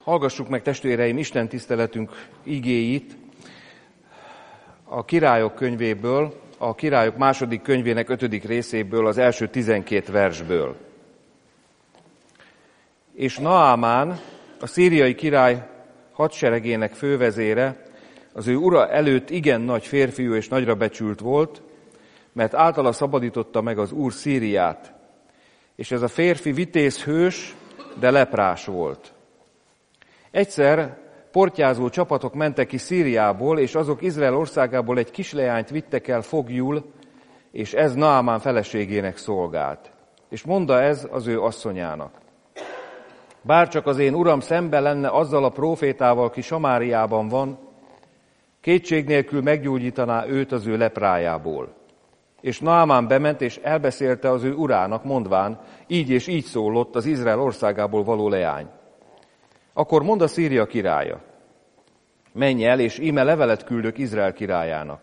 Hallgassuk meg, testvéreim, Isten tiszteletünk igéit a Királyok könyvéből, a Királyok második könyvének 5. részéből, az első 12 versből. És Naamán, a szíriai király hadseregének fővezére, az ő ura előtt igen nagy férfiú és nagyra becsült volt, mert általa szabadította meg az Úr Szíriát. És ez a férfi vitéz hős, de leprás volt. Egyszer portyázó csapatok mentek ki Szíriából, és azok Izrael országából egy kisleányt vittek el foglyul, és ez Naamán feleségének szolgált. És mondta ez az ő asszonyának: bárcsak az én uram szembe lenne azzal a prófétával, aki Samáriában van, kétség nélkül meggyógyítaná őt az ő leprájából. És Naamán bement, és elbeszélte az ő urának, mondván, így és így szólott az Izrael országából való leány. Akkor mondd a Szíria királya: menj el, és íme levelet küldök Izrael királyának.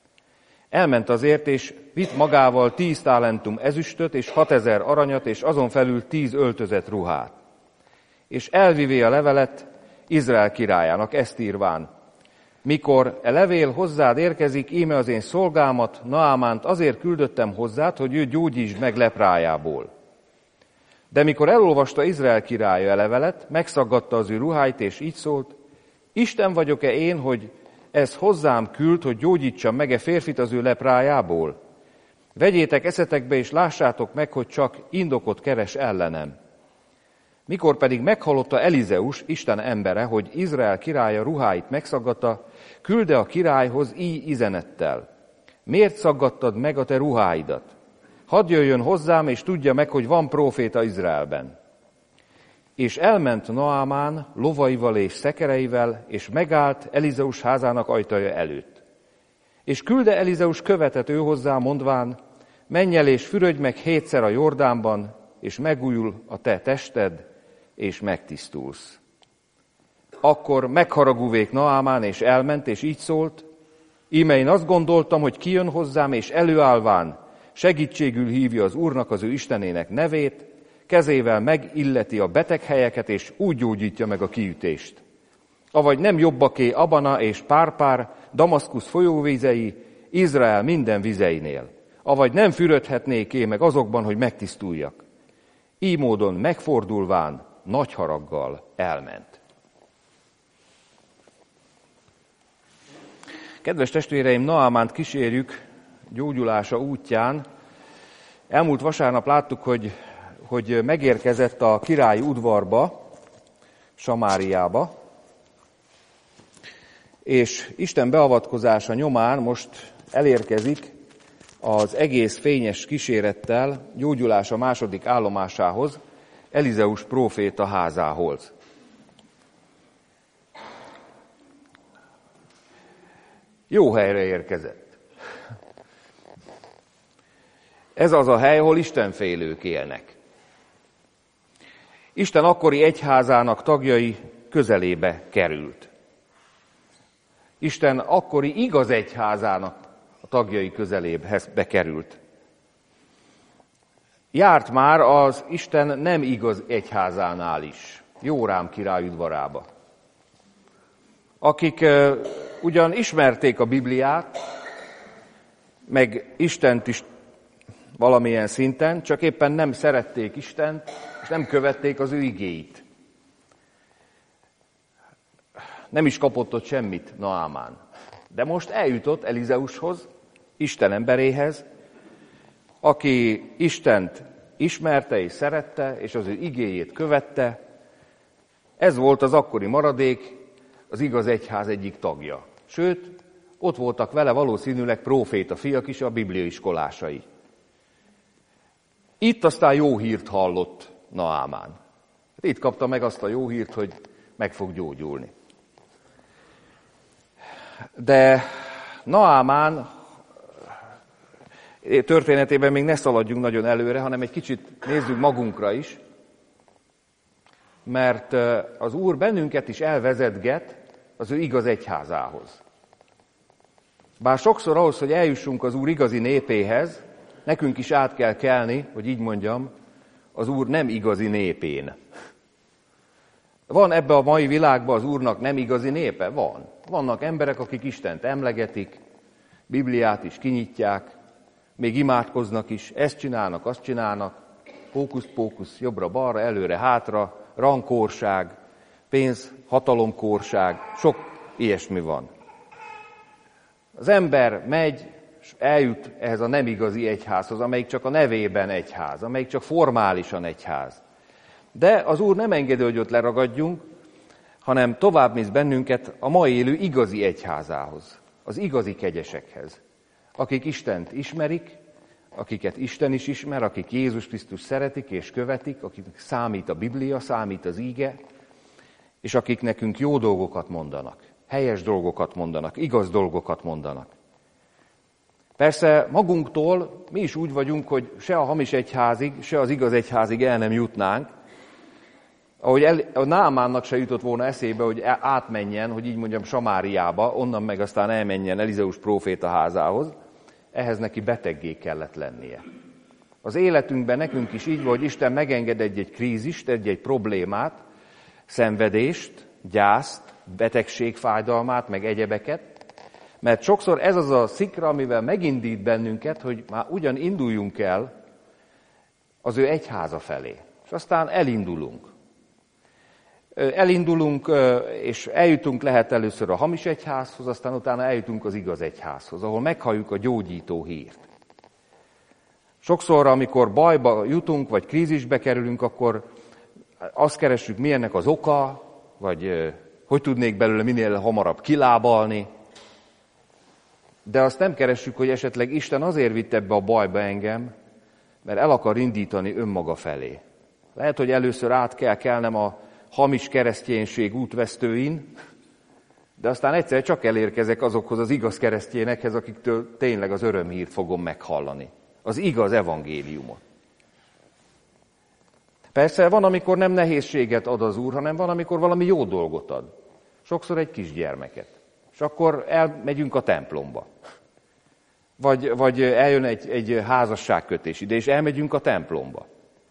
Elment azért, és vitt magával 10 talentum ezüstöt, és 6000 aranyat, és azon felül 10 öltözett ruhát. És elvivé a levelet Izrael királyának, ezt írván: mikor e levél hozzád érkezik, íme az én szolgámat, Naamánt azért küldöttem hozzád, hogy ő gyógyítsd meg leprájából. De mikor elolvasta Izrael királya a levelet, megszaggatta az ő ruháit, és így szólt: Isten vagyok-e én, hogy ez hozzám küld, hogy gyógyítsam meg-e férfit az ő leprájából? Vegyétek eszetekbe, és lássátok meg, hogy csak indokot keres ellenem. Mikor pedig meghallotta Elizeus, Isten embere, hogy Izrael királya ruháit megszaggatta, külde a királyhoz így üzenettel: miért szaggattad meg a te ruháidat? Hadd jöjjön hozzám, és tudja meg, hogy van próféta Izraelben. És elment Naamán lovaival és szekereivel, és megállt Elizeus házának ajtaja előtt. És külde Elizeus követet ő hozzá, mondván: menj el és fürödj meg 7-szer a Jordánban, és megújul a te tested, és megtisztulsz. Akkor megharagúvék Naamán, és elment, és így szólt: íme én azt gondoltam, hogy kijön hozzám, és előállván segítségül hívja az Úrnak, az ő Istenének nevét, kezével megilleti a beteg helyeket, és úgy gyógyítja meg a kiütést. Avagy nem jobbaké Abana és Párpár, Damaszkusz folyóvizei, Izrael minden vizeinél. Avagy nem fürödhetnéké meg azokban, hogy megtisztuljak. Így módon megfordulván nagy haraggal elment. Kedves testvéreim, Naamánt kísérjük gyógyulása útján. Elmúlt vasárnap láttuk, hogy megérkezett a királyi udvarba, Samáriába, és Isten beavatkozása nyomán most elérkezik az egész fényes kísérettel gyógyulása második állomásához, Elizeus próféta házához. Jó helyre érkezett. Ez az a hely, ahol istenfélők élnek. Isten akkori egyházának tagjai közelébe került. Isten akkori igaz egyházának a tagjai közelébe bekerült. Járt már az Isten nem igaz egyházánál is, Jórám király udvarába, akik ugyan ismerték a Bibliát, meg Istent is valamilyen szinten, csak éppen nem szerették Istent, és nem követték az ő igéit. Nem is kapott ott semmit Naamán. De most eljutott Elizeushoz, Isten emberéhez, aki Istent ismerte és szerette, és az ő igéjét követte. Ez volt az akkori maradék, az igaz egyház egyik tagja. Sőt, ott voltak vele valószínűleg próféta fiak is, a bibliaiskolásai. Itt aztán jó hírt hallott Naamán. Itt kapta meg azt a jó hírt, hogy meg fog gyógyulni. De Naamán történetében még ne szaladjunk nagyon előre, hanem egy kicsit nézzük magunkra is, mert az Úr bennünket is elvezetget az ő igaz egyházához. Bár sokszor ahhoz, hogy eljussunk az Úr igazi népéhez, nekünk is át kell kelni, hogy így mondjam, az Úr nem igazi népén. Van ebbe a mai világban az Úrnak nem igazi népe? Van. Vannak emberek, akik Istent emlegetik, Bibliát is kinyitják, még imádkoznak is, ezt csinálnak, azt csinálnak, hókusz-pókusz, jobbra-balra, előre-hátra, rangkórság, pénz, hatalomkórság, sok ilyesmi van. Az ember megy, és eljut ehhez a nem igazi egyházhoz, amelyik csak a nevében egyház, amelyik csak formálisan egyház. De az Úr nem engedi, hogy ott leragadjunk, hanem tovább visz bennünket a ma élő igazi egyházához, az igazi kegyesekhez, akik Istent ismerik, akiket Isten is ismer, akik Jézus Krisztus szeretik és követik, akiknek számít a Biblia, számít az íge, és akik nekünk jó dolgokat mondanak, helyes dolgokat mondanak, igaz dolgokat mondanak. Persze magunktól mi is úgy vagyunk, hogy se a hamis egyházig, se az igaz egyházig el nem jutnánk, ahogy a Námánnak se jutott volna eszébe, hogy átmenjen, hogy így mondjam, Samáriába, onnan meg aztán elmenjen Elizeus próféta házához, ehhez neki beteggé kellett lennie. Az életünkben nekünk is így van, hogy Isten megenged egy krízist, egy problémát, szenvedést, gyászt, betegségfájdalmát, meg egyebeket, mert sokszor ez az a szikra, amivel megindít bennünket, hogy már ugyan induljunk el az ő egyháza felé. És aztán elindulunk. És eljutunk lehet először a hamis egyházhoz, aztán utána eljutunk az igaz egyházhoz, ahol meghalljuk a gyógyító hírt. Sokszor, amikor bajba jutunk, vagy krízisbe kerülünk, akkor azt keressük, mi ennek az oka, vagy hogy tudnék belőle minél hamarabb kilábalni. De azt nem keressük, hogy esetleg Isten azért vitt ebbe a bajba engem, mert el akar indítani önmaga felé. Lehet, hogy először át kell kelnem a hamis kereszténység útvesztőin, de aztán egyszer csak elérkezek azokhoz az igaz keresztényekhez, akiktől tényleg az örömhírt fogom meghallani. Az igaz evangéliumot. Persze van, amikor nem nehézséget ad az Úr, hanem van, amikor valami jó dolgot ad. Sokszor egy kisgyermeket. És akkor elmegyünk a templomba. Vagy eljön egy házasságkötés ide, és elmegyünk a templomba.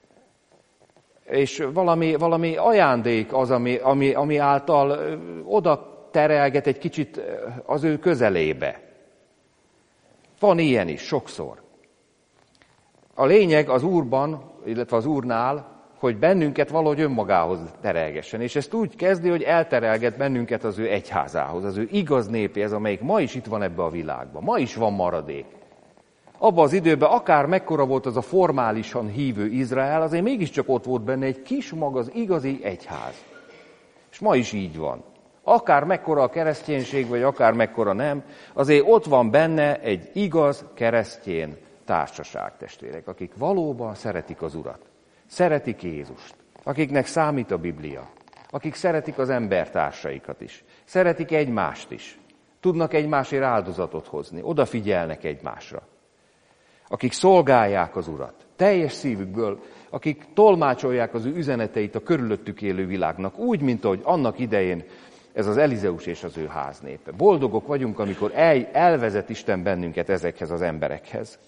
És valami ajándék az, ami által oda terelget egy kicsit az ő közelébe. Van ilyen is, sokszor. A lényeg az Úrban, illetve az Úrnál, hogy bennünket valahogy önmagához terelgessen. És ezt úgy kezdi, hogy elterelget bennünket az ő egyházához, az ő igaz népéhez, amelyik ma is itt van ebbe a világban. Ma is van maradék. Abban az időben, akár mekkora volt az a formálisan hívő Izrael, azért mégiscsak ott volt benne egy kis mag, az igazi egyház. És ma is így van. Akár mekkora a kereszténység, vagy akár mekkora nem, azért ott van benne egy igaz keresztény társaság, testvérek, akik valóban szeretik az Urat, szeretik Jézust, akiknek számít a Biblia, akik szeretik az embertársaikat is, szeretik egymást is, tudnak egymásért áldozatot hozni, odafigyelnek egymásra, akik szolgálják az Urat, teljes szívükből, akik tolmácsolják az ő üzeneteit a körülöttük élő világnak, úgy, mint ahogy annak idején ez az Elizeus és az ő háznépe. Boldogok vagyunk, amikor elvezet Isten bennünket ezekhez az emberekhez.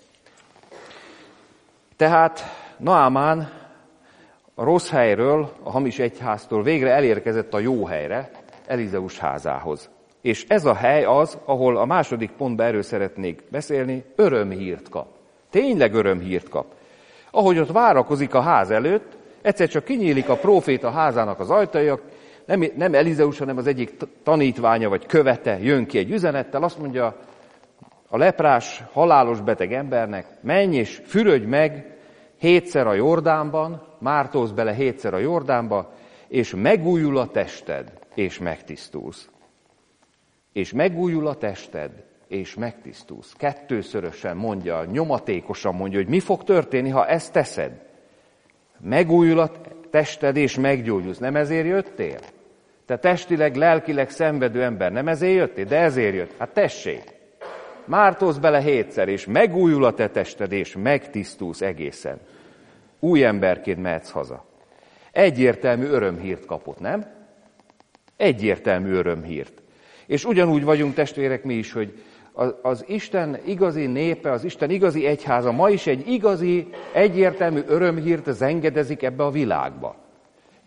Tehát Naamán a rossz helyről, a hamis egyháztól végre elérkezett a jó helyre, Elizeus házához. És ez a hely az, ahol a második pontban erről szeretnék beszélni, örömhírt kap. Tényleg örömhírt kap. Ahogy ott várakozik a ház előtt, egyszer csak kinyílik a próféta házának az ajtaja, nem Elizeus, hanem az egyik tanítványa vagy követe jön ki egy üzenettel, azt mondja a leprás, halálos beteg embernek, menj és fürödj meg 7-szer a Jordánban, mártózz bele 7-szer a Jordánba, és megújul a tested, és megtisztulsz. És megújul a tested, és megtisztulsz. Kettőszörösen mondja, nyomatékosan mondja, hogy mi fog történni, ha ezt teszed. Megújul a tested, és meggyógyulsz. Nem ezért jöttél? Te testileg, lelkileg szenvedő ember, nem ezért jöttél? De ezért jött. Hát tessék. Mártózz bele 7-szer, és megújul a te tested, és megtisztulsz egészen. Új emberként mehetsz haza. Egyértelmű örömhírt kapott, nem? Egyértelmű örömhírt. És ugyanúgy vagyunk, testvérek, mi is, hogy az Isten igazi népe, az Isten igazi egyháza ma is egy igazi, egyértelmű örömhírt zengedezik ebbe a világba.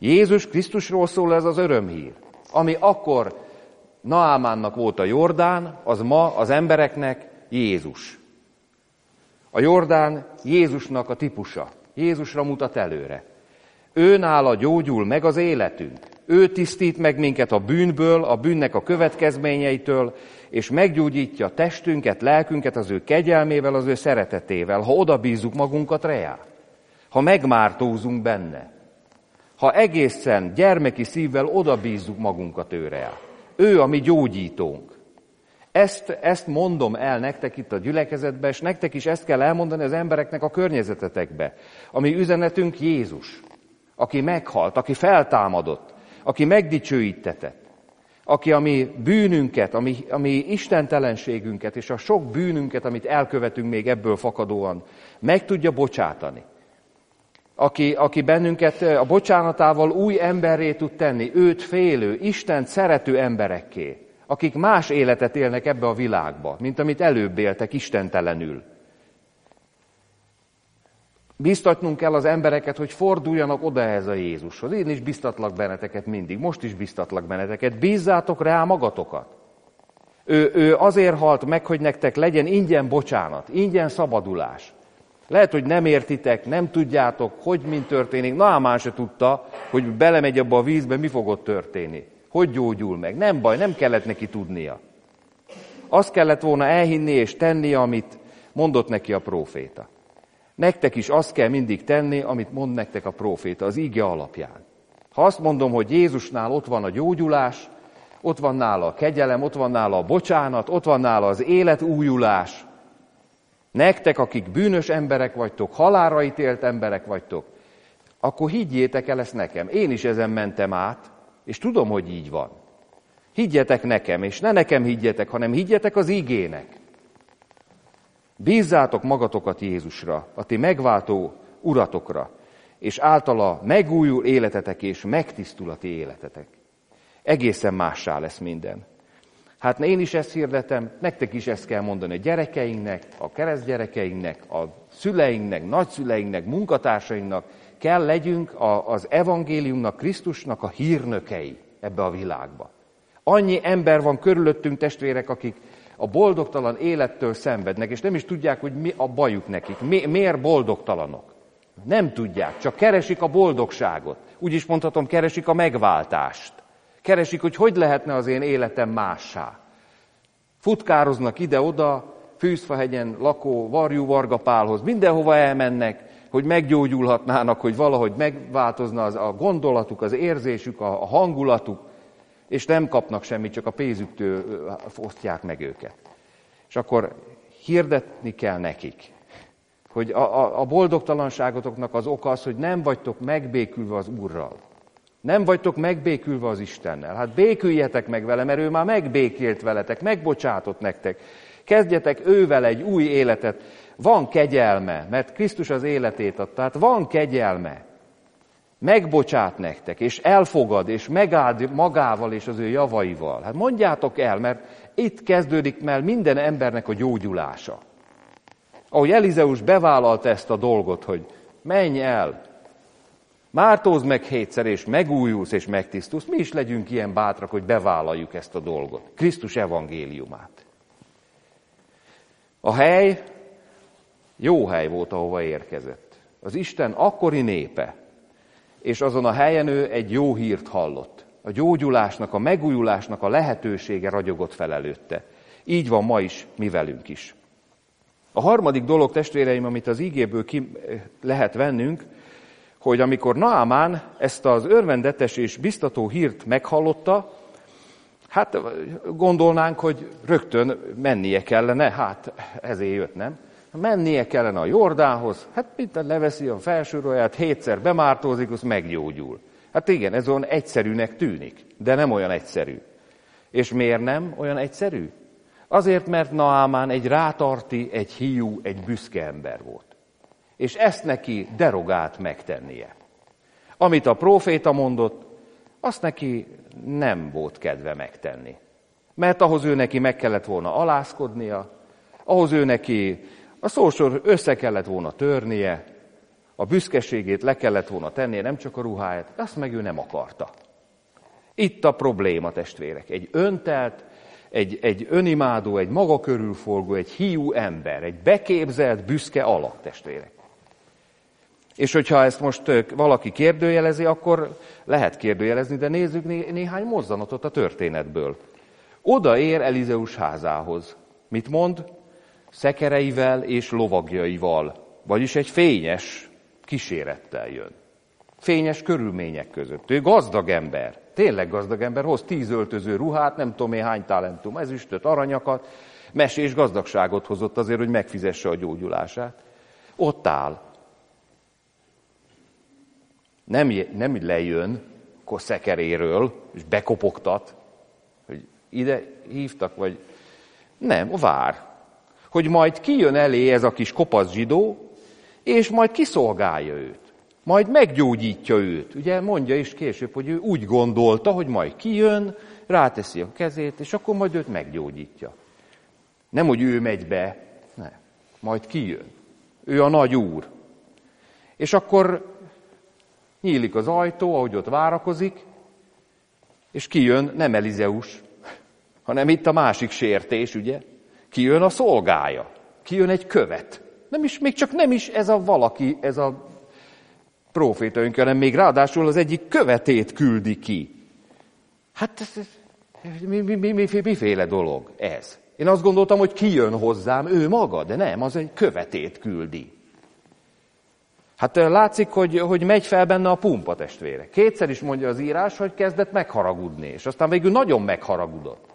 Jézus Krisztusról szól ez az örömhír. Ami akkor Naamánnak volt a Jordán, az ma az embereknek Jézus. A Jordán Jézusnak a típusa. Jézusra mutat előre. Ő nála gyógyul meg az életünk. Ő tisztít meg minket a bűnből, a bűnnek a következményeitől, és meggyógyítja testünket, lelkünket az ő kegyelmével, az ő szeretetével, ha odabízzuk magunkat rá, ha megmártózunk benne, ha egészen gyermeki szívvel odabízzuk magunkat őre. Ő a mi gyógyítónk. Ezt mondom el nektek itt a gyülekezetben, és nektek is ezt kell elmondani az embereknek a környezetetekbe. A mi üzenetünk Jézus, aki meghalt, aki feltámadott, aki megdicsőítetett, aki a mi bűnünket, a mi istentelenségünket és a sok bűnünket, amit elkövetünk még ebből fakadóan, meg tudja bocsátani. Aki bennünket a bocsánatával új emberré tud tenni, őt félő, Istent szerető emberekké, akik más életet élnek ebbe a világba, mint amit előbb éltek istentelenül. Biztatnunk kell az embereket, hogy forduljanak oda ehhez a Jézushoz. Én is biztatlak benneteket mindig, most is biztatlak benneteket. Bízzátok rá magatokat. Ő azért halt meg, hogy nektek legyen ingyen bocsánat, ingyen szabadulás. Lehet, hogy nem értitek, nem tudjátok, hogy mi történik. Naamán se tudta, hogy belemegy abba a vízbe, mi fog ott történni. Hogy gyógyul meg. Nem baj, nem kellett neki tudnia. Azt kellett volna elhinni és tenni, amit mondott neki a próféta. Nektek is azt kell mindig tenni, amit mond nektek a próféta, az íge alapján. Ha azt mondom, hogy Jézusnál ott van a gyógyulás, ott van nála a kegyelem, ott van nála a bocsánat, ott van nála az életújulás, nektek, akik bűnös emberek vagytok, halálra ítélt emberek vagytok, akkor higgyétek el ezt nekem. Én is ezen mentem át, és tudom, hogy így van. Higgyetek nekem, és ne nekem higgyetek, hanem higgyetek az ígének. Bízzátok magatokat Jézusra, a ti megváltó uratokra, és általa megújul életetek, és megtisztul a ti életetek. Egészen mássá lesz minden. Hát én is ezt hirdetem, nektek is ezt kell mondani a gyerekeinknek, a keresztgyerekeinknek, a szüleinknek, nagyszüleinknek, munkatársainknak, kell legyünk az evangéliumnak, Krisztusnak a hírnökei ebbe a világba. Annyi ember van körülöttünk, testvérek, akik a boldogtalan élettől szenvednek, és nem is tudják, hogy mi a bajuk nekik. Miért boldogtalanok? Nem tudják, csak keresik a boldogságot. Úgy is mondhatom, keresik a megváltást. Keresik, hogy lehetne az én életem mássá. Futkároznak ide-oda, Fűzfahegyen lakó Varjú Varga Pálhoz, mindenhova elmennek, hogy meggyógyulhatnának, hogy valahogy megváltozna a gondolatuk, az érzésük, a hangulatuk, és nem kapnak semmit, csak a pénzüktől osztják meg őket. És akkor hirdetni kell nekik, hogy a boldogtalanságotoknak az oka az, hogy nem vagytok megbékülve az Úrral. Nem vagytok megbékülve az Istennel. Hát béküljetek meg vele, mert ő már megbékélt veletek, megbocsátott nektek. Kezdjetek ővel egy új életet. Van kegyelme, mert Krisztus az életét adta. Tehát van kegyelme. Megbocsát nektek, és elfogad, és megáld magával és az ő javaival. Hát mondjátok el, mert itt kezdődik meg minden embernek a gyógyulása. Ahogy Elizeus bevállalta ezt a dolgot, hogy menj el, mártózd meg 7-szer, és megújulsz, és megtisztulsz. Mi is legyünk ilyen bátrak, hogy bevállaljuk ezt a dolgot. Krisztus evangéliumát. A hely jó hely volt, ahova érkezett. Az Isten akkori népe, és azon a helyen ő egy jó hírt hallott. A gyógyulásnak, a megújulásnak a lehetősége ragyogott fel előtte. Így van ma is, mi velünk is. A harmadik dolog, testvéreim, amit az ígéből ki lehet vennünk, hogy amikor Naamán ezt az örvendetes és biztató hírt meghallotta, hát gondolnánk, hogy rögtön mennie kellene, hát ezért jött, nem? Mennie kellene a Jordánhoz, hát mint leveszi a felsőroját, 7-szer bemártózik, az meggyógyul. Hát igen, ez olyan egyszerűnek tűnik, de nem olyan egyszerű. És miért nem olyan egyszerű? Azért, mert Naamán egy rátarti, egy hiú, egy büszke ember volt. És ezt neki derogált megtennie. Amit a próféta mondott, azt neki nem volt kedve megtenni. Mert ahhoz ő neki meg kellett volna alázkodnia, ahhoz ő neki a szósor össze kellett volna törnie, A büszkeségét le kellett volna tennie, nem csak a ruháját, azt meg ő nem akarta. Itt a probléma, testvérek. Egy öntelt, egy önimádó, egy maga körülforgó, egy hiú ember, egy beképzelt, büszke alak, testvérek. És hogyha ezt most valaki kérdőjelezi, akkor lehet kérdőjelezni, de nézzük néhány mozzanatot a történetből. Odaér Elizeus házához. Mit mond? Szekereivel és lovagjaival, vagyis egy fényes kísérettel jön. Fényes körülmények között. Ő gazdag ember, tényleg gazdag ember, hoz 10 öltöző ruhát, nem tudom én hány talentum ezüstöt, aranyakat, mesés gazdagságot hozott azért, hogy megfizesse a gyógyulását. Ott nem lejön szekeréről, és bekopogtat, hogy ide hívtak, vagy nem, vár. Hogy majd kijön elé ez a kis kopasz zsidó, és majd kiszolgálja őt. Majd meggyógyítja őt. Ugye mondja is később, hogy ő úgy gondolta, hogy majd kijön, ráteszi a kezét, és akkor majd őt meggyógyítja. Nem, hogy ő megy be, nem. Majd kijön. Ő a nagy úr. És akkor nyílik az ajtó, ahogy ott várakozik, és kijön nem Elizeus, hanem itt a másik sértés, ugye? Kijön a szolgája. Kijön egy követ. Még csak nem is ez a valaki, ez a prófétaünk, hanem még ráadásul az egyik követét küldi ki. Hát miféle dolog ez? Én azt gondoltam, hogy kijön hozzám ő maga, de nem, az egy követét küldi. Hát látszik, hogy megy fel benne a pumpa, testvére. Kétszer is mondja az írás, hogy kezdett megharagudni, és aztán végül nagyon megharagudott.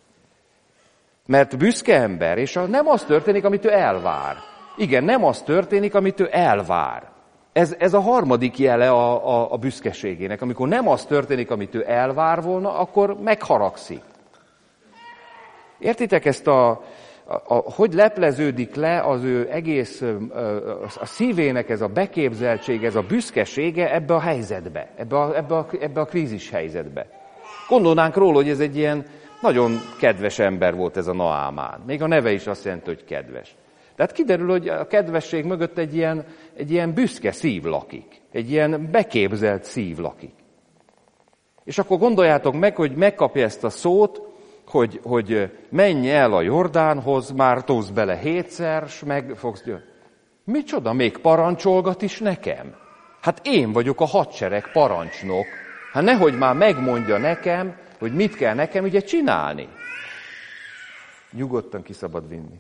Mert büszke ember, és nem az történik, amit ő elvár. Igen, nem az történik, amit ő elvár. Ez a harmadik jele a büszkeségének. Amikor nem az történik, amit ő elvár volna, akkor megharagszik. Értitek ezt hogy lepleződik le az ő egész, a szívének ez a beképzeltség, ez a büszkesége ebbe a helyzetbe, ebbe a krízis helyzetbe. Gondolnánk róla, hogy ez egy ilyen nagyon kedves ember volt ez a Naámán. Még a neve is azt jelenti, hogy kedves. Tehát kiderül, hogy a kedvesség mögött egy ilyen büszke szív lakik. Egy ilyen beképzelt szív lakik. És akkor gondoljátok meg, hogy megkapja ezt a szót, hogy menj el a Jordánhoz, mártózz bele 7-szer, s meg fogsz győzni. Micsoda, még parancsolgat is nekem? Hát én vagyok a hadsereg parancsnok. Hát nehogy már megmondja nekem, hogy mit kell nekem ugye csinálni. Nyugodtan ki szabad vinni.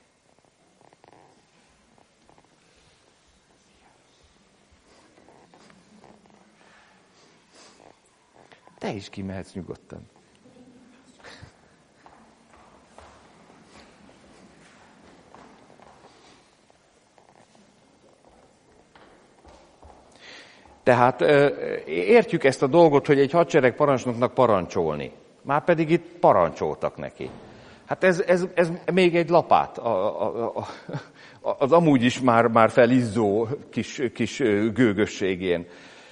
Te is kimehetsz nyugodtan. Tehát értjük ezt a dolgot, hogy egy hadsereg parancsnoknak parancsolni. Már pedig itt parancsoltak neki. Hát ez még egy lapát az amúgy is már felizzó kis gőgösségén.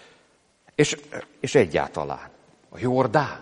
És egyáltalán a Jordán.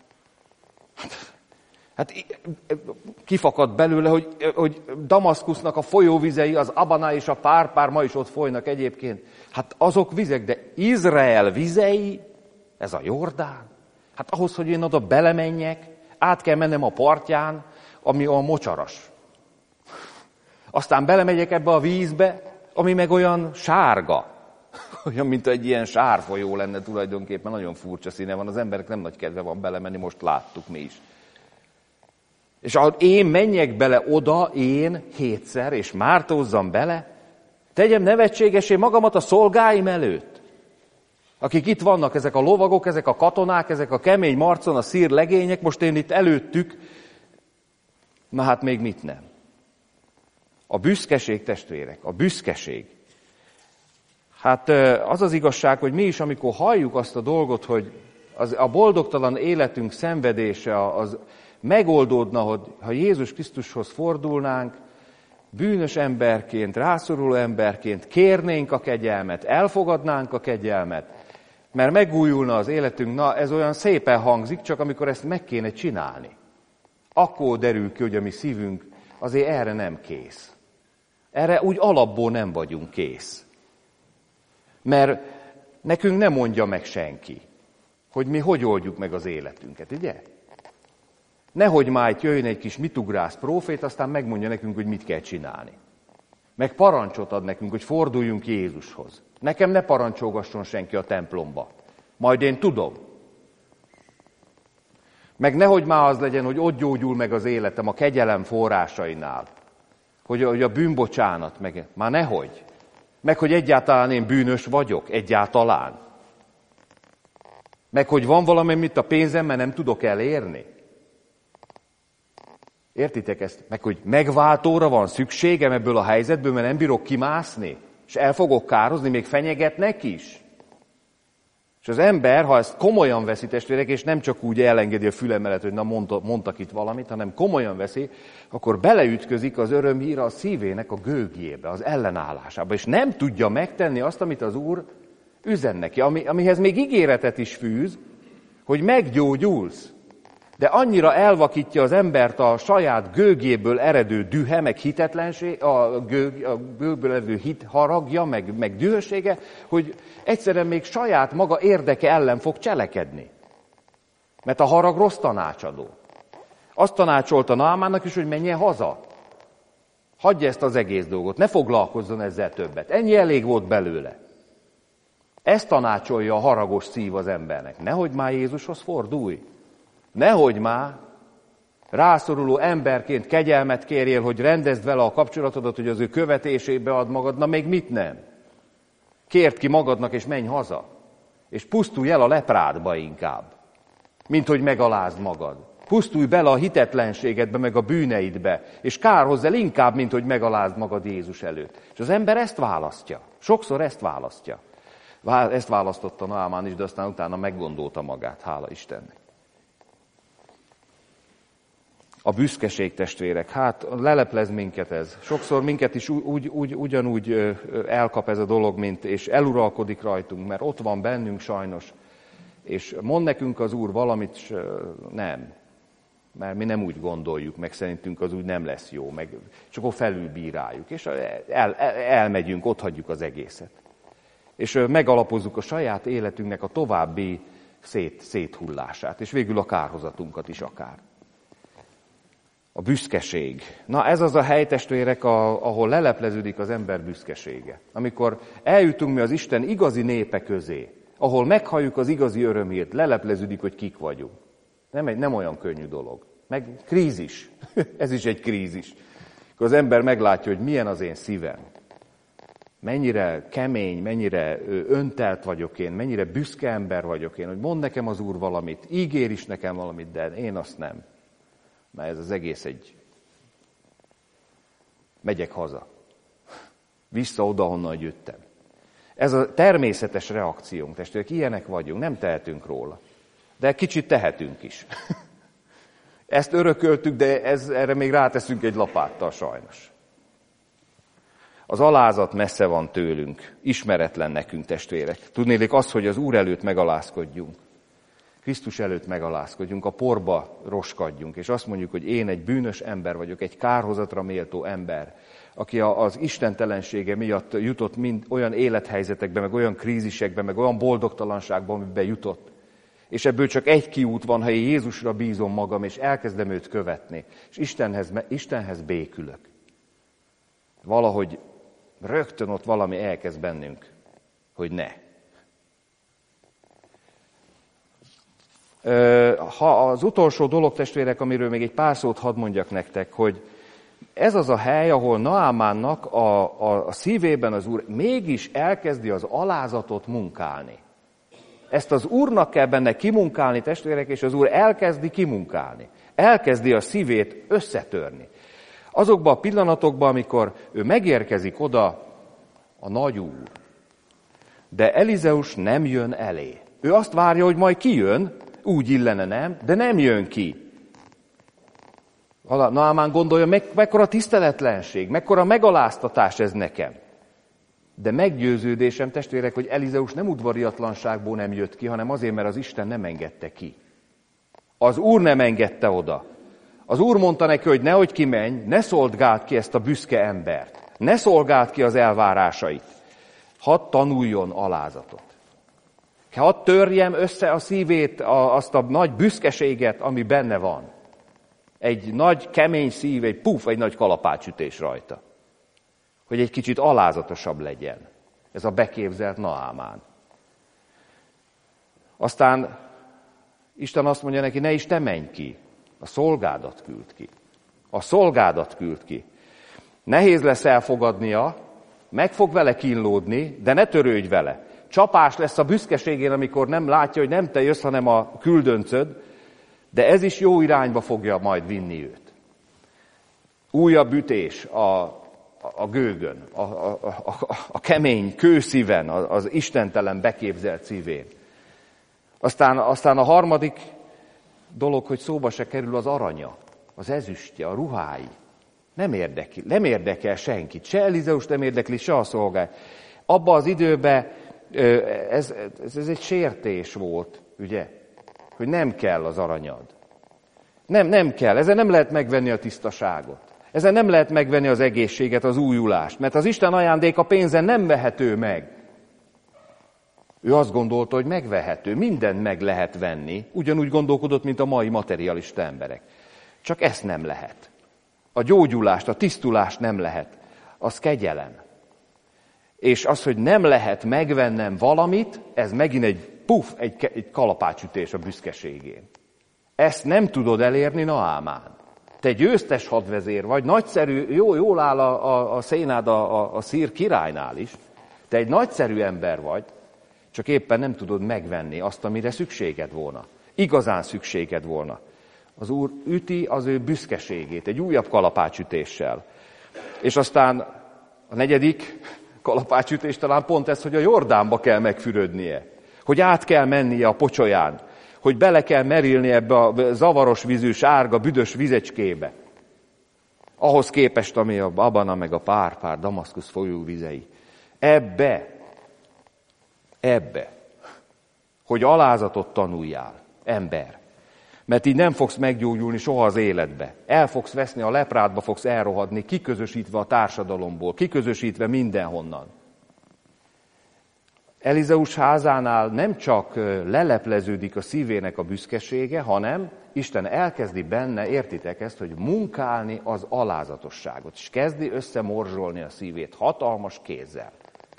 Hát kifakadt belőle, hogy Damaszkusznak a folyóvizei, az Abana és a Párpár ma is ott folynak egyébként. Hát azok vizek, de Izrael vizei, ez a Jordán. Hát ahhoz, hogy én oda belemenjek, át kell mennem a partján, ami olyan mocsaras. Aztán belemegyek ebbe a vízbe, ami meg olyan sárga. Olyan, mint egy ilyen sárfolyó lenne tulajdonképpen, nagyon furcsa színe van, az emberek nem nagy kedve van belemenni, most láttuk mi is. És ahogy én menjek bele oda, én 7-szer, és mártózzam bele, tegyem nevetségesé magamat a szolgáim előtt, akik itt vannak, ezek a lovagok, ezek a katonák, ezek a kemény marcon, a szír legények, most én itt előttük, na hát még mit nem. A büszkeség, testvérek, a büszkeség. Hát az az igazság, hogy mi is, amikor halljuk azt a dolgot, hogy a boldogtalan életünk szenvedése az megoldódna, hogy ha Jézus Krisztushoz fordulnánk, bűnös emberként, rászoruló emberként kérnénk a kegyelmet, elfogadnánk a kegyelmet, mert megújulna az életünk, na ez olyan szépen hangzik, csak amikor ezt meg kéne csinálni. Akkor derül ki, hogy a mi szívünk azért erre nem kész. Erre úgy alapból nem vagyunk kész. Mert nekünk nem mondja meg senki, hogy mi hogy oldjuk meg az életünket, ugye? Nehogy már itt jöjjön egy kis mitugrász prófét, aztán megmondja nekünk, hogy mit kell csinálni. Meg parancsot ad nekünk, hogy forduljunk Jézushoz. Nekem ne parancsolgasson senki a templomba. Majd én tudom. Meg nehogy már az legyen, hogy ott gyógyul meg az életem a kegyelem forrásainál. Hogy a bűnbocsánat, meg már nehogy. Meg hogy egyáltalán én bűnös vagyok, egyáltalán. Meg hogy van valami, amit a pénzemmel nem tudok elérni. Értitek ezt? Meg hogy megváltóra van szükségem ebből a helyzetből, mert nem bírok kimászni, és el fogok kározni, még fenyegetnek is. És az ember, ha ezt komolyan veszi, testvérek, és nem csak úgy elengedi a füle mellett, hogy na mondtak itt valamit, hanem komolyan veszi, akkor beleütközik az örömhír a szívének a gőgjébe, az ellenállásába, és nem tudja megtenni azt, amit az Úr üzen neki, amihez még ígéretet is fűz, hogy meggyógyulsz. De annyira elvakítja az embert a saját gőgjéből eredő dühe, meg hitetlenség, a gőgből eredő haragja, meg dühössége, hogy egyszerűen még saját maga érdeke ellen fog cselekedni. Mert a harag rossz tanácsadó. Azt tanácsolta Naamannak is, hogy menjen haza. Hagyja ezt az egész dolgot, ne foglalkozzon ezzel többet. Ennyi elég volt belőle. Ezt tanácsolja a haragos szív az embernek. Nehogy már Jézushoz fordulj. Nehogy már rászoruló emberként kegyelmet kérjél, hogy rendezd vele a kapcsolatodat, hogy az ő követésébe ad magad, na még mit nem? Kérd ki magadnak és menj haza, és pusztulj el a leprádba inkább, mint hogy megalázd magad. Pusztulj bele a hitetlenségedbe, meg a bűneidbe, és kárhozz el inkább, mint hogy megalázd magad Jézus előtt. És az ember ezt választja, sokszor ezt választja. Ezt választotta Naamán is, de aztán utána meggondolta magát, hála Istennek. A büszkeség, testvérek, hát leleplez minket ez. Sokszor minket is ugyanúgy elkap ez a dolog, és eluralkodik rajtunk, mert ott van bennünk sajnos. És mond nekünk az Úr valamit, nem. Mert mi nem úgy gondoljuk, meg szerintünk az úgy nem lesz jó, meg csak akkor felülbíráljuk, és elmegyünk, otthagyjuk az egészet. És megalapozzuk a saját életünknek a további széthullását, és végül a kárhozatunkat is akár. A büszkeség. Na ez az a hely, testvérek, ahol lelepleződik az ember büszkesége. Amikor eljutunk mi az Isten igazi népe közé, ahol meghalljuk az igazi örömét, lelepleződik, hogy kik vagyunk. Nem olyan könnyű dolog. Meg krízis. Ez is egy krízis. Akkor az ember meglátja, hogy milyen az én szívem. Mennyire kemény, mennyire öntelt vagyok én, mennyire büszke ember vagyok én, hogy mond nekem az Úr valamit, ígér is nekem valamit, de én azt nem. Mert ez az egész megyek haza. Vissza oda, honnan jöttem. Ez a természetes reakciónk, testvérek, ilyenek vagyunk, nem tehetünk róla. De kicsit tehetünk is. Ezt örököltük, de erre még ráteszünk egy lapáttal sajnos. Az alázat messze van tőlünk, ismeretlen nekünk, testvérek. Tudnélik az, hogy az Úr előtt megalázkodjunk. Krisztus előtt megalázkodjunk, a porba roskadjunk, és azt mondjuk, hogy én egy bűnös ember vagyok, egy kárhozatra méltó ember, aki az istentelensége miatt jutott mind olyan élethelyzetekbe, meg olyan krízisekbe, meg olyan boldogtalanságba, amiben jutott. És ebből csak egy kiút van, ha én Jézusra bízom magam, és elkezdem őt követni, és Istenhez békülök. Valahogy rögtön ott valami elkezd bennünk, hogy ne. Ha az utolsó dolog, testvérek, amiről még egy pár szót hadd mondjak nektek, hogy ez az a hely, ahol Naamánnak a szívében az Úr mégis elkezdi az alázatot munkálni. Ezt az Úrnak kell benne kimunkálni, testvérek, és az Úr elkezdi kimunkálni. Elkezdi a szívét összetörni. Azokban a pillanatokban, amikor ő megérkezik oda, a nagy Úr, de Elizeus nem jön elé. Ő azt várja, hogy majd kijön, úgy illene, nem? De nem jön ki. Naamán gondolja, mekkora tiszteletlenség, mekkora megaláztatás ez nekem. De meggyőződésem, testvérek, hogy Elizeus nem udvariatlanságból nem jött ki, hanem azért, mert az Isten nem engedte ki. Az Úr nem engedte oda. Az Úr mondta neki, hogy nehogy kimenj, ne szolgáld ki ezt a büszke embert. Ne szolgáld ki az elvárásait. Hadd tanuljon alázatot. Hadd törjem össze a szívét, azt a nagy büszkeséget, ami benne van. Egy nagy kemény szív, egy nagy kalapácsütés rajta. Hogy egy kicsit alázatosabb legyen. Ez a beképzelt Naámán. Aztán Isten azt mondja neki, ne is te menj ki. A szolgádat küld ki. A szolgádat küld ki. Nehéz lesz elfogadnia, meg fog vele kínlódni, de ne törődj vele. Csapás lesz a büszkeségén, amikor nem látja, hogy nem te jössz, hanem a küldöncöd, de ez is jó irányba fogja majd vinni őt. Újabb ütés a gőgön, a kemény kőszíven, az istentelen beképzelt szívén. Aztán a harmadik dolog, hogy szóba se kerül az aranya, az ezüstje, a ruhái. Nem érdekel senkit, se Elizeust nem érdekli, se a szolgály. Abban az időben ez egy sértés volt, ugye? Hogy nem kell az aranyad. Nem kell, ezzel nem lehet megvenni a tisztaságot. Ezzel nem lehet megvenni az egészséget, az újulást, mert az Isten ajándéka pénzen nem vehető meg. Ő azt gondolta, hogy megvehető, mindent meg lehet venni, ugyanúgy gondolkodott, mint a mai materialista emberek. Csak ezt nem lehet. A gyógyulást, a tisztulást nem lehet. Az kegyelem. És az, hogy nem lehet megvennem valamit, ez megint egy kalapácsütés a büszkeségén. Ezt nem tudod elérni Naámán. Te győztes hadvezér vagy, nagyszerű, jól áll a szénád a szír királynál is. Te egy nagyszerű ember vagy, csak éppen nem tudod megvenni azt, amire szükséged volna. Igazán szükséged volna. Az Úr üti az ő büszkeségét egy újabb kalapácsütéssel. És aztán a negyedik kalapácsütés talán pont ez, hogy a Jordánba kell megfürödnie. Hogy át kell mennie a pocsolyán. Hogy bele kell merülni ebbe a zavaros vízű, sárga, büdös vizecskébe. Ahhoz képest, ami a Abana meg a Párpár, Damaszkusz folyó vizei. Ebbe, hogy alázatot tanuljál, ember. Mert így nem fogsz meggyógyulni soha az életbe. El fogsz veszni, a leprádba fogsz elrohadni, kiközösítve a társadalomból, kiközösítve mindenhonnan. Elizeus házánál nem csak lelepleződik a szívének a büszkesége, hanem Isten elkezdi benne, értitek ezt, hogy munkálni az alázatosságot, és kezdi összemorzsolni a szívét hatalmas kézzel.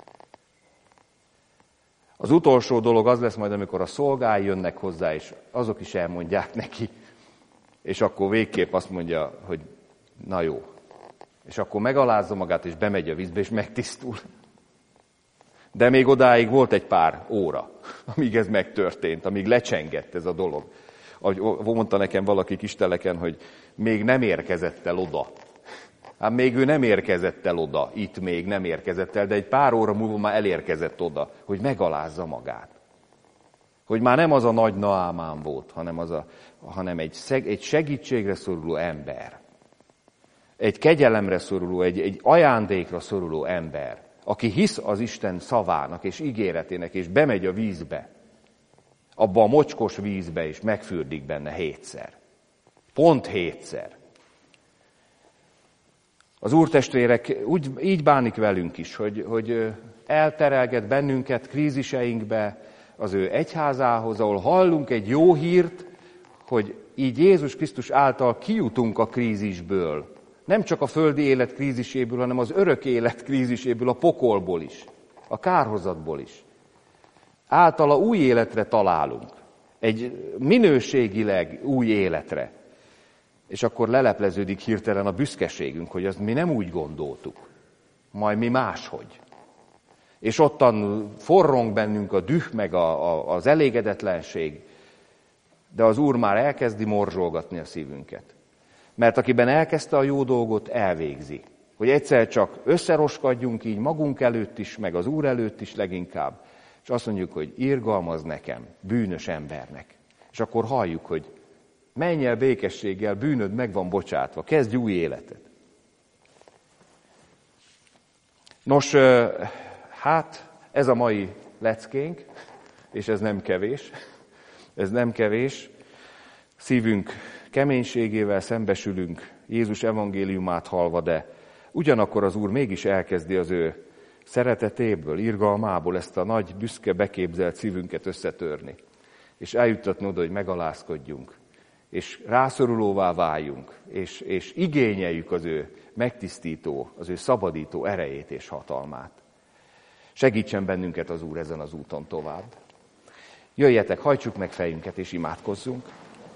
Az utolsó dolog az lesz majd, amikor a szolgái jönnek hozzá, és azok is elmondják neki, és akkor végképp azt mondja, hogy na jó. És akkor megalázza magát, és bemegy a vízbe, és megtisztul. De még odáig volt egy pár óra, amíg ez megtörtént, amíg lecsengett ez a dolog. Ahogy mondta nekem valaki kisteleken, hogy még nem érkezett el oda. Hát még ő nem érkezett el oda, itt még nem érkezett el, de egy pár óra múlva már elérkezett oda, hogy megalázza magát. Hogy már nem az a nagy Naámán volt, hanem egy segítségre szoruló ember. Egy kegyelemre szoruló, egy ajándékra szoruló ember, aki hisz az Isten szavának és ígéretének, és bemegy a vízbe, abba a mocskos vízbe, és megfürdik benne 7-szer. Pont 7-szer. Az úrtestvérek így bánik velünk is, hogy elterelget bennünket kríziseinkbe az ő egyházához, ahol hallunk egy jó hírt, hogy így Jézus Krisztus által kijutunk a krízisből. Nem csak a földi élet kríziséből, hanem az örök élet kríziséből, a pokolból is, a kárhozatból is. Általa új életre találunk, egy minőségileg új életre. És akkor lelepleződik hirtelen a büszkeségünk, hogy azt mi nem úgy gondoltuk, majd mi máshogy. És ottan forrong bennünk a düh, meg az elégedetlenség, de az Úr már elkezdi morzsolgatni a szívünket. Mert akiben elkezdte a jó dolgot, elvégzi. Hogy egyszer csak összeroskadjunk így magunk előtt is, meg az Úr előtt is leginkább, és azt mondjuk, hogy irgalmaz nekem, bűnös embernek. És akkor halljuk, hogy menj el békességgel, bűnöd meg van bocsátva, kezdj új életet. Nos, hát ez a mai leckénk, és ez nem kevés. Szívünk keménységével szembesülünk, Jézus evangéliumát hallva, de ugyanakkor az Úr mégis elkezdi az ő szeretetéből, irgalmából ezt a nagy, büszke, beképzelt szívünket összetörni, és eljuttatni oda, hogy megalázkodjunk, és rászorulóvá váljunk, és igényeljük az ő megtisztító, az ő szabadító erejét és hatalmát. Segítsen bennünket az Úr ezen az úton tovább. Jöjjetek, hajtsuk meg fejünket és imádkozzunk.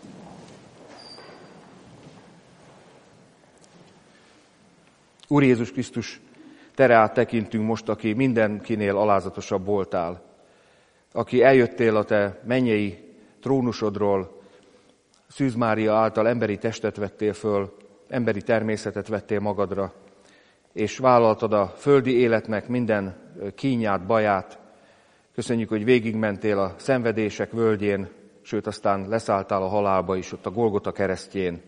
Úr Jézus Krisztus, te rád tekintünk most, aki mindenkinél alázatosabb voltál, aki eljöttél a te mennyei trónusodról, Szűz Mária által emberi testet vettél föl, emberi természetet vettél magadra, és vállaltad a földi életnek minden kínját, baját. Köszönjük, hogy végigmentél a szenvedések völgyén, sőt aztán leszálltál a halálba is, ott a Golgota keresztjén.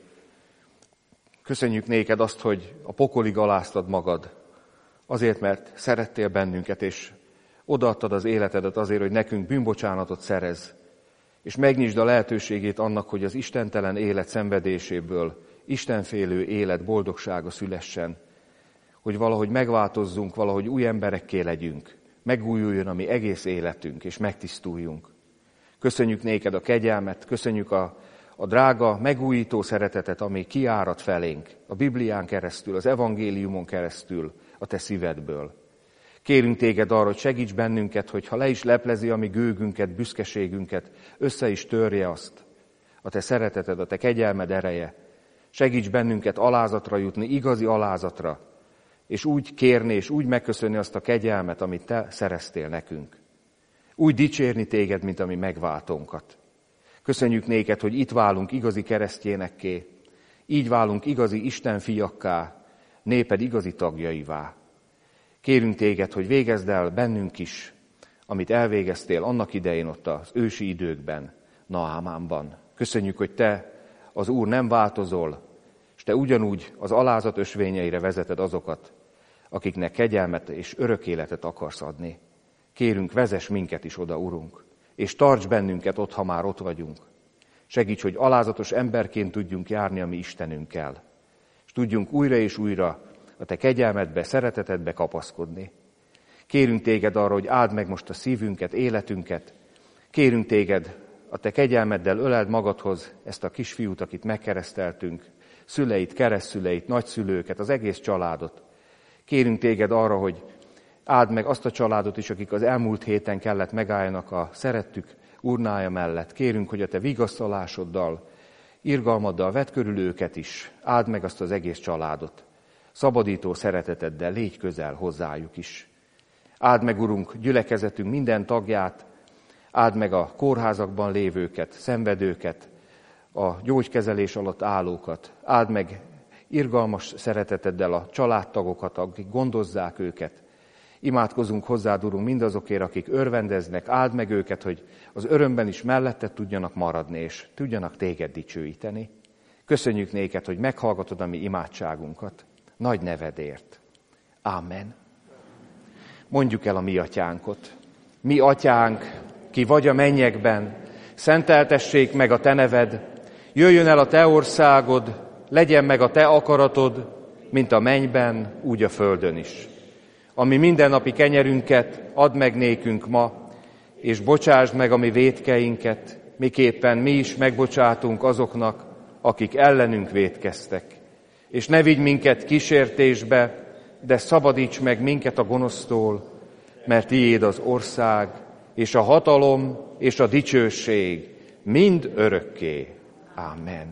Köszönjük néked azt, hogy a pokolig aláztad magad, azért, mert szerettél bennünket, és odaadtad az életedet azért, hogy nekünk bűnbocsánatot szerez, és megnyisd a lehetőségét annak, hogy az istentelen élet szenvedéséből istenfélő élet boldogsága szülessen, hogy valahogy megváltozzunk, valahogy új emberekké legyünk, megújuljon a mi egész életünk, és megtisztuljunk. Köszönjük néked a kegyelmet, köszönjük a drága, megújító szeretetet, ami kiárad felénk, a Biblián keresztül, az evangéliumon keresztül, a te szívedből. Kérünk téged arra, hogy segíts bennünket, hogy ha le is leplezi a mi gőgünket, büszkeségünket, össze is törje azt, a te szereteted, a te kegyelmed ereje. Segíts bennünket alázatra jutni, igazi alázatra, és úgy kérni, és úgy megköszönni azt a kegyelmet, amit te szereztél nekünk. Úgy dicsérni téged, mint a mi megváltónkat. Köszönjük néked, hogy itt válunk igazi keresztjénekké, így válunk igazi Isten fiakká, néped igazi tagjaivá. Kérünk téged, hogy végezd el bennünk is, amit elvégeztél annak idején ott az ősi időkben, Naámánban. Köszönjük, hogy te, az Úr, nem változol, és te ugyanúgy az alázat ösvényeire vezeted azokat, akiknek kegyelmet és örök életet akarsz adni. Kérünk, vezess minket is oda, Urunk, és tarts bennünket ott, ha már ott vagyunk. Segíts, hogy alázatos emberként tudjunk járni a mi Istenünkkel, és tudjunk újra és újra a te kegyelmedbe, szeretetedbe kapaszkodni. Kérünk téged arra, hogy áld meg most a szívünket, életünket. Kérünk téged, a te kegyelmeddel öleld magadhoz ezt a kisfiút, akit megkereszteltünk, szüleit, keresztszüleit, nagyszülőket, az egész családot. Kérünk téged arra, hogy áld meg azt a családot is, akik az elmúlt héten kellett megálljanak a szerettük urnája mellett. Kérünk, hogy a te vigasztalásoddal, irgalmaddal vedd körül őket is. Áld meg azt az egész családot. Szabadító szereteteddel légy közel hozzájuk is. Áld meg, Urunk, gyülekezetünk minden tagját, áld meg a kórházakban lévőket, szenvedőket, a gyógykezelés alatt állókat, áld meg irgalmas szereteteddel a családtagokat, akik gondozzák őket. Imádkozunk hozzád, Urunk, mindazokért, akik örvendeznek, áld meg őket, hogy az örömben is mellette tudjanak maradni, és tudjanak téged dicsőíteni. Köszönjük néked, hogy meghallgatod a mi imádságunkat. Nagy nevedért. Ámen. Mondjuk el a mi atyánkot. Mi atyánk, ki vagy a mennyekben, szenteltessék meg a te neved, jöjjön el a te országod, legyen meg a te akaratod, mint a mennyben, úgy a földön is. Ami mindennapi kenyerünket add meg nékünk ma, és bocsásd meg a mi vétkeinket, miképpen mi is megbocsátunk azoknak, akik ellenünk vétkeztek. És ne vigy minket kísértésbe, de szabadíts meg minket a gonosztól, mert tiéd az ország, és a hatalom, és a dicsőség mind örökké. Ámen.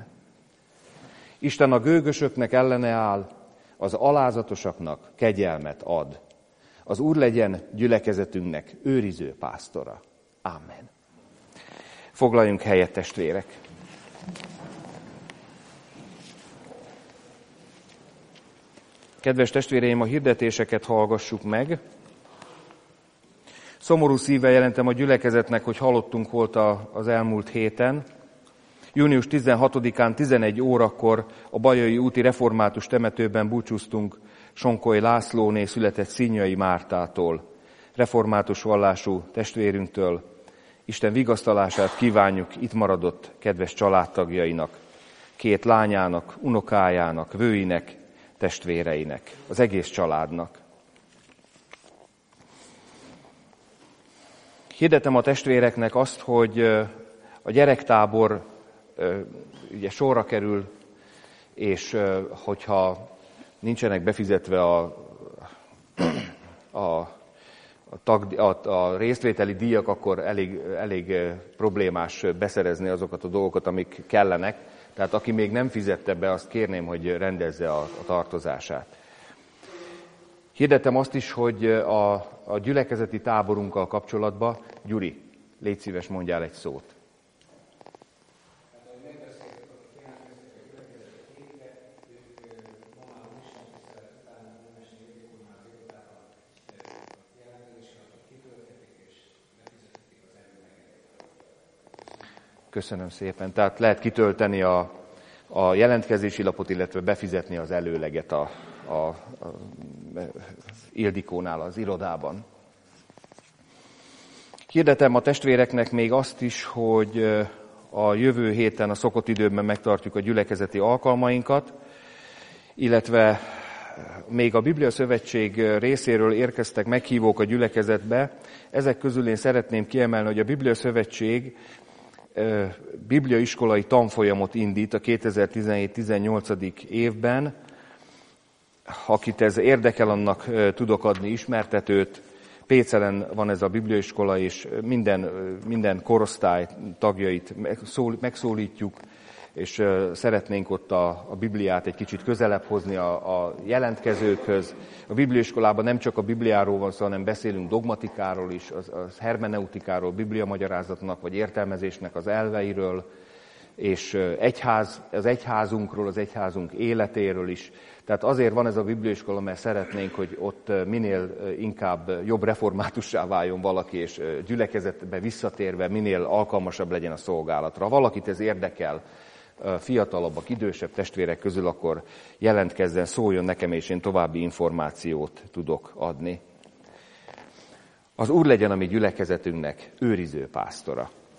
Isten a gőgösöknek ellene áll, az alázatosaknak kegyelmet ad. Az Úr legyen gyülekezetünknek őriző pásztora. Ámen. Foglaljunk helyet, testvérek! Kedves testvéreim, a hirdetéseket hallgassuk meg. Szomorú szívvel jelentem a gyülekezetnek, hogy halottunk volt az elmúlt héten. Június 16-án 11 órakor a Bajai úti református temetőben búcsúztunk Sonkoly Lászlóné született Színyai Mártától, református vallású testvérünktől. Isten vigasztalását kívánjuk itt maradott kedves családtagjainak, 2 lányának, unokájának, vőinek, testvéreinek, az egész családnak. Hirdetem a testvéreknek azt, hogy a gyerektábor ugye sorra kerül, és hogyha nincsenek befizetve a résztvételi díjak, akkor elég problémás beszerezni azokat a dolgokat, amik kellenek. Tehát aki még nem fizette be, azt kérném, hogy rendezze a tartozását. Hirdetem azt is, hogy a gyülekezeti táborunkkal kapcsolatban, Gyuri, légy szíves, mondjál egy szót. Köszönöm szépen. Tehát lehet kitölteni a jelentkezési lapot, illetve befizetni az előleget a Ildikónál, az irodában. Hirdetem a testvéreknek még azt is, hogy a jövő héten a szokott időben megtartjuk a gyülekezeti alkalmainkat, illetve még a Biblia Szövetség részéről érkeztek meghívók a gyülekezetbe. Ezek közül én szeretném kiemelni, hogy a Biblia Szövetség bibliaiskolai tanfolyamot indít a 2017-18. évben. Akit ez érdekel, annak tudok adni ismertetőt. Pécelen van ez a bibliaiskola, és minden korosztály tagjait megszólítjuk, és szeretnénk ott a Bibliát egy kicsit közelebb hozni a jelentkezőkhöz. A bibliaiskolában nem csak a Bibliáról van szó, hanem beszélünk dogmatikáról is, az hermeneutikáról, bibliamagyarázatnak vagy értelmezésnek az elveiről, és az egyházunkról, az egyházunk életéről is. Tehát azért van ez a bibliaiskola, mert szeretnénk, hogy ott minél inkább jobb reformátussá váljon valaki, és gyülekezetbe visszatérve minél alkalmasabb legyen a szolgálatra. Ha valakit ez érdekel, fiatalabbak, idősebb testvérek közül, akkor jelentkezzen, szóljon nekem, és én további információt tudok adni. Az Úr legyen a mi gyülekezetünknek őriző pásztora.